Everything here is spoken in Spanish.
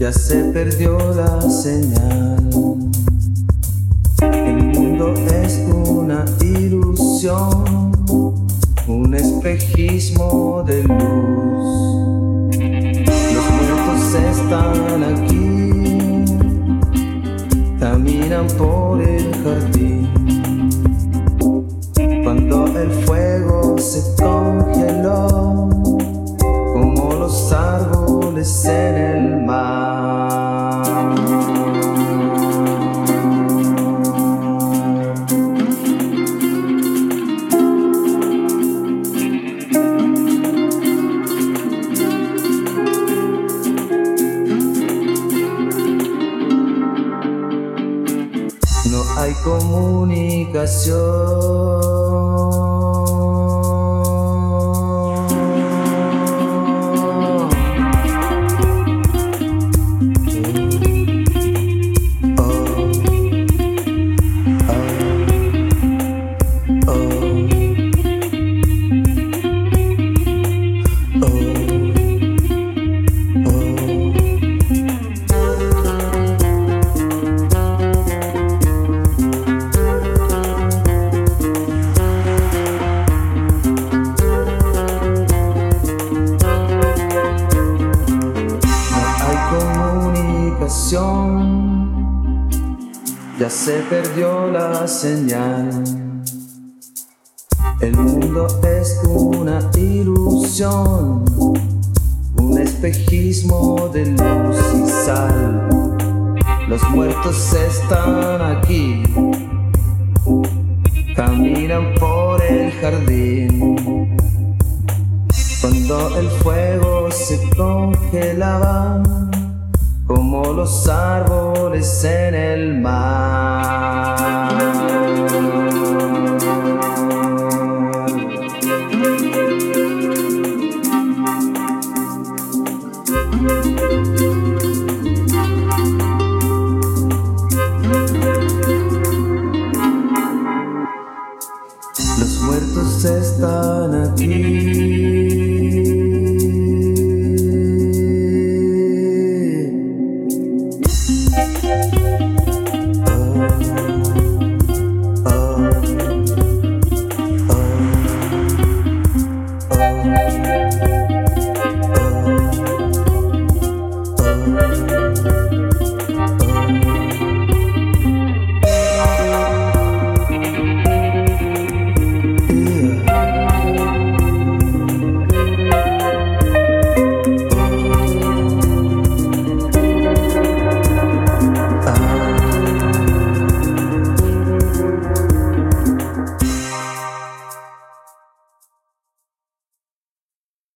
Ya se perdió la señal. El mundo es una ilusión, un espejismo de luz. Los muertos están aquí, caminan por el jardín. Cuando el fuego se congeló, como los árboles en el mar. No hay comunicación. Ya se perdió la señal. El mundo es una ilusión, un espejismo de luz y sal. Los muertos están aquí, caminan por el jardín. Cuando el fuego se congelaba, como los árboles en el mar. Los muertos están aquí.